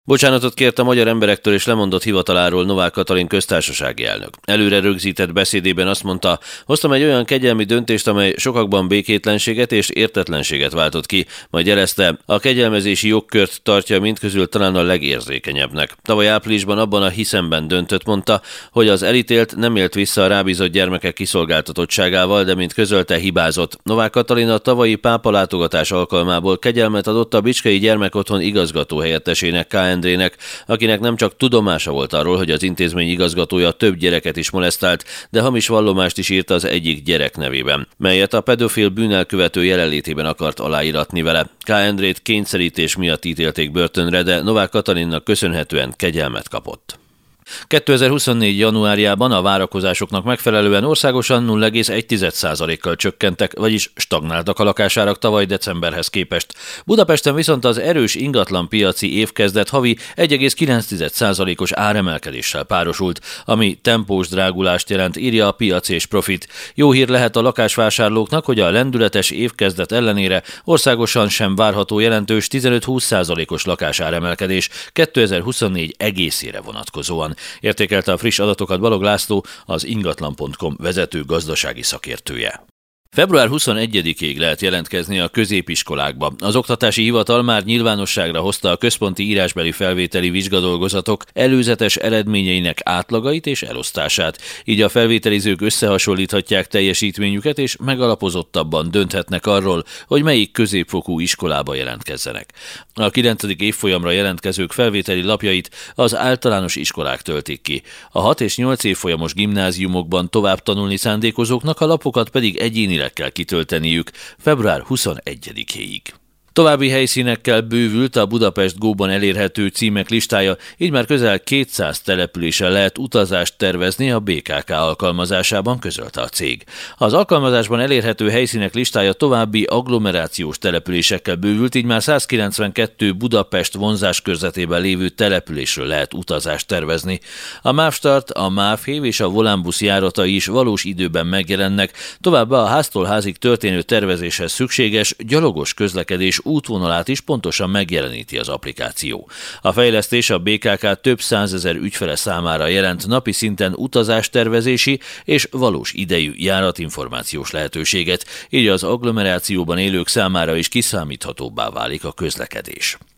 Bocsánatot kért a magyar emberektől és lemondott hivataláról Novák Katalin köztársasági elnök. Előre rögzített beszédében azt mondta, hoztam egy olyan kegyelmi döntést, amely sokakban békétlenséget és értetlenséget váltott ki, majd jelezte, a kegyelmezési jogkört tartja mindközül talán a legérzékenyebbnek. Tavaly áprilisban abban a hiszemben döntött, mondta, hogy az elítélt nem élt vissza a rábízott gyermekek kiszolgáltatottságával, de mint közölte, hibázott. Novák Katalin a tavalyi pápa látogatás alkalmából kegyelmet adott a Bicskei Gyermekotthon igazgató helyettesének K. Endrének, akinek nem csak tudomása volt arról, hogy az intézmény igazgatója több gyereket is molesztált, de hamis vallomást is írt az egyik gyerek nevében, melyet a pedofil bűnelkövető jelenlétében akart aláíratni vele. K. Endrét kényszerítés miatt ítélték börtönre, de Novák Katalinnak köszönhetően kegyelmet kapott. 2024. januárjában a várakozásoknak megfelelően országosan 0,1%-kal csökkentek, vagyis stagnáltak a lakásárak tavaly decemberhez képest. Budapesten viszont az erős ingatlanpiaci évkezdet havi 1,9%-os áremelkedéssel párosult, ami tempós drágulást jelent, írja a Piac és Profit. Jó hír lehet a lakásvásárlóknak, hogy a lendületes évkezdet ellenére országosan sem várható jelentős 15-20%-os lakásáremelkedés 2024 egészére vonatkozóan. Értékelte a friss adatokat Balog László, az ingatlan.com vezető gazdasági szakértője. Február 21-ig lehet jelentkezni a középiskolákba. Az Oktatási Hivatal már nyilvánosságra hozta a központi írásbeli felvételi vizsgadolgozatok előzetes eredményeinek átlagait és elosztását. Így a felvételizők összehasonlíthatják teljesítményüket és megalapozottabban dönthetnek arról, hogy melyik középfokú iskolába jelentkezzenek. A 9. évfolyamra jelentkezők felvételi lapjait az általános iskolák töltik ki. A 6 és 8 évfolyamos gimnáziumokban tovább tanulni szándékozóknak a lapokat pedig egyénileg kell kitölteniük február 21-ig. További helyszínekkel bővült a Budapest Go-ban elérhető címek listája, így már közel 200 településen lehet utazást tervezni a BKK alkalmazásában, közölte a cég. Az alkalmazásban elérhető helyszínek listája további agglomerációs településekkel bővült, így már 192 Budapest vonzáskörzetében lévő településről lehet utazást tervezni. A MÁV-Start, a MÁV-Hév és a Volánbusz járatai is valós időben megjelennek, továbbá a háztól házig történő tervezéshez szükséges gyalogos közlekedés útvonalát is pontosan megjeleníti az applikáció. A fejlesztés a BKK több százezer ügyfele számára jelent napi szinten utazástervezési és valós idejű járatinformációs lehetőséget, így az agglomerációban élők számára is kiszámíthatóbbá válik a közlekedés.